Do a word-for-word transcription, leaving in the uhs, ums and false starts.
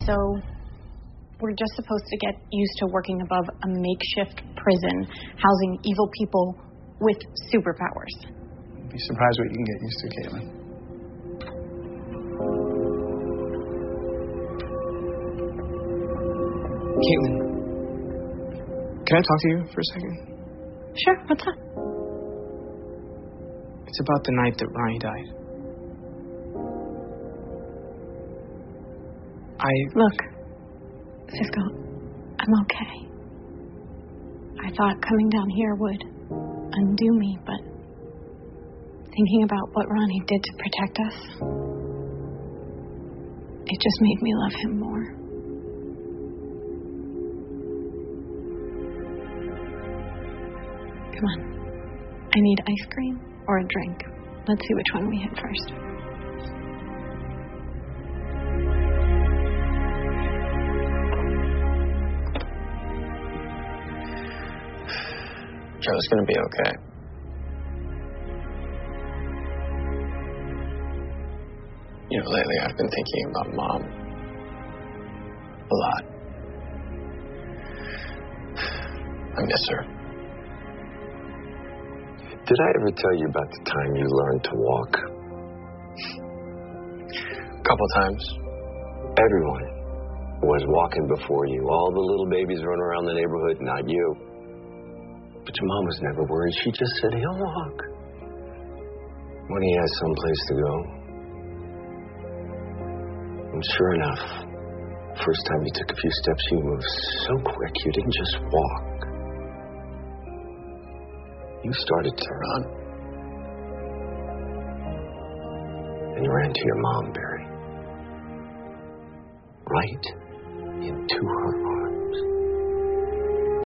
So we're just supposed to get used to working above a makeshift prison, housing evil people with superpowers. You'd be surprised what you can get used to, Caitlin. Caitlin, can I talk to you for a second? Sure, what's up? It's about the night that Ronnie died. I... Look, Cisco, I'm okay. I thought coming down here would undo me, but thinking about what Ronnie did to protect us, it just made me love him more. Come on. I need ice cream or a drink. Let's see which one we hit first. Joe's gonna be okay. You know, lately I've been thinking about Mom a lot. I miss her. Did I ever tell you about the time you learned to walk? A couple times. Everyone was walking before you. All the little babies running around the neighborhood, not you. But your mom was never worried. She just said, he'll walk. When he has someplace to go. And sure enough, first time you took a few steps, you moved so quick, you didn't just walk. You started to run. And you ran to your mom, Barry. Right into her